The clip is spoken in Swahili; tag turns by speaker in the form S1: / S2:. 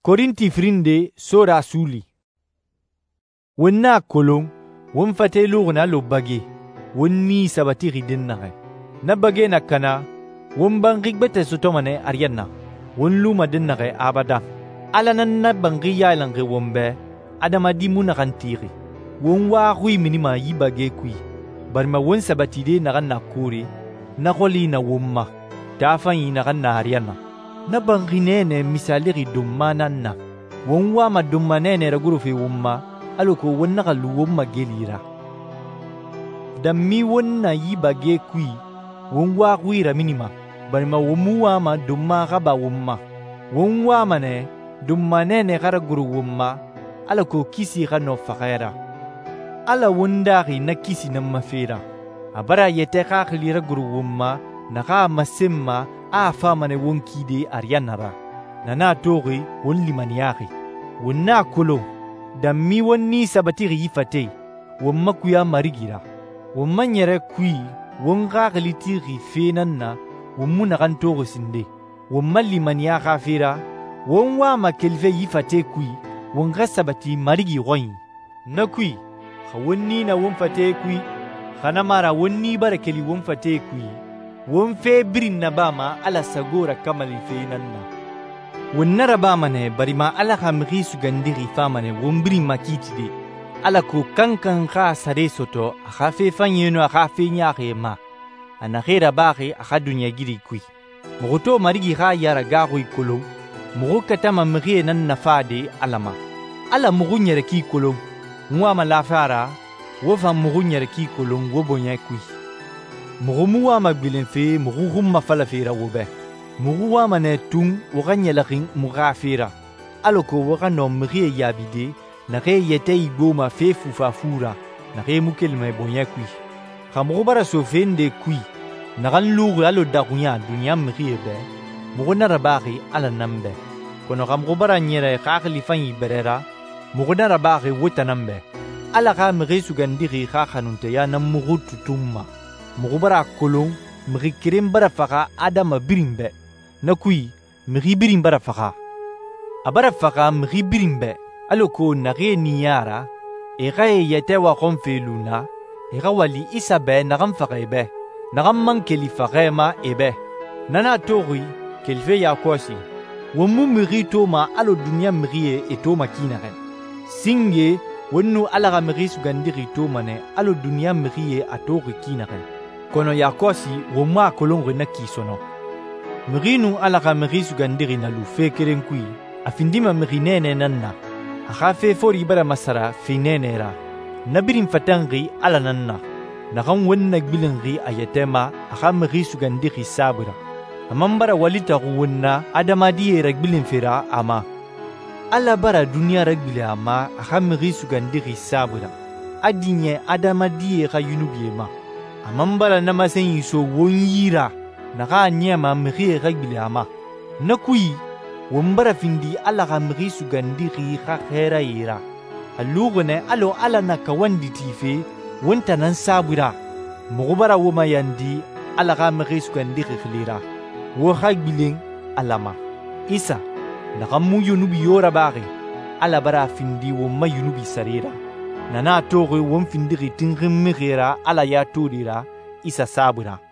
S1: Korinti frinde sora suli. Wonna kolon, won fate lugna lo bage, wonni sabati ridin nage. Na bage na kana, won bangig bete sutomane arianna, won luma din nage abada. Alanan na bangi yailange wombe, adamadi munakantiri. Won wa hui minima yi bage kui, barma won sabatide nagan na kuri, na koli na womma, tafan yi nagan na arianna. Na bangi nene misaliri dumma nanna, won wa ma dumma nene raguru fi womma, aloko won nakalu womma gelira. Dammi won na yi bage kui, won wa kui raminima, barma womu wa ma dumma gaba womma. Won wa mane, dumma nene garaguru womma, alako kisi gano fakera. Ala wondari na kisi na mafera. Abara yete kakli raguru womma, naka masemma, a famane won kide arianara. Nana tori won limaniari. Won na kolo, dammi won ni sabatiri yifate, won makuya marigira. Won manyere kui, won kakli tiri fenanna, won munakan toro sinde. Won malimania kafira, won wa makelve yifate kui, won gasabati marigi roin. Na kui, wonni na won fate kui, khanamara wonni barakeli won fate kui. Won fe birin na bama ala sagora kamali fe nanna. Won nara bama ne barima ala khamri sugandiri famane won birin makitide. Ala ko kankan kha sare soto akha fe fanyeno akha fe nyaake ma. Anakhira baki akha dunya giri kui. Mogoto marigi kha yara gago ikolo. Mogo katama mrie nan nafade alama. Ala mogo nyere ki kolo. Mwa malafara wofa mogo nyere ki kolo wobonya kui. Mogo muwa magbilen fe mogo humma falafira wobe. Mogo wa mane tung woganya lakin mugafira. Aloko woga no mrie yabide na re yete igoma fe fufafura na re mukelme bonya kui. Khamogo bara sofende kui. Nagan lugu alo dakunya dunya mrie be. Mogo narabaki ala nambe. Kono khamogo bara nyere kakli fanyi berera. Mogo narabaki wota nambe. Ala ka mrie sugandiri kakhanunte ya na mogo tutumma. Mogo bara kolon, mri kirim bara faka adama birimbe. Na kui, mri birim bara faka. Abara faka mri birimbe. Aloko nage niyara, ega yete wa konfe luna, ega wali isabe nagam faka ebe. Nagam mankeli faka ma ebe. Nana tori, kelfe ya kwasi. Wamu mri toma alo dunya mri e toma kinare. Singe, wenu alaga mri sugandiri toma ne alo dunya mri e atori kinare. Kono yakosi woma kolongre na kisono. Mrinu alaka mri sugandiri na lufe kerenkui, afindima mri nene nanna. Akhafe fori bara masara finene ra. Nabirin fatangri ala nanna. Nakam wenna gbilengri ayatema akha mri sugandiri sabura. Amambara walita wenna adamadi ragbilin fira ama. Ala bara dunia ragbile ama akha mri sugandiri sabura. Adinye adamadi rayunubiema. Amambala namasen yiso wonyira naka nyema mri ragbile ama. Nakui wombara findi ala ka mri sugandiri khera yira. Alugone alo ala na kawandi tife wonta nan sabura. Mugubara woma yandi ala ka mri sugandiri khilira. Wo khagbiling alama. Isa naka mu yunubi yora bari. Ala bara findi woma yunubi sarira. Nana toge won findiri tingrim mira ala ya turira isa sabura.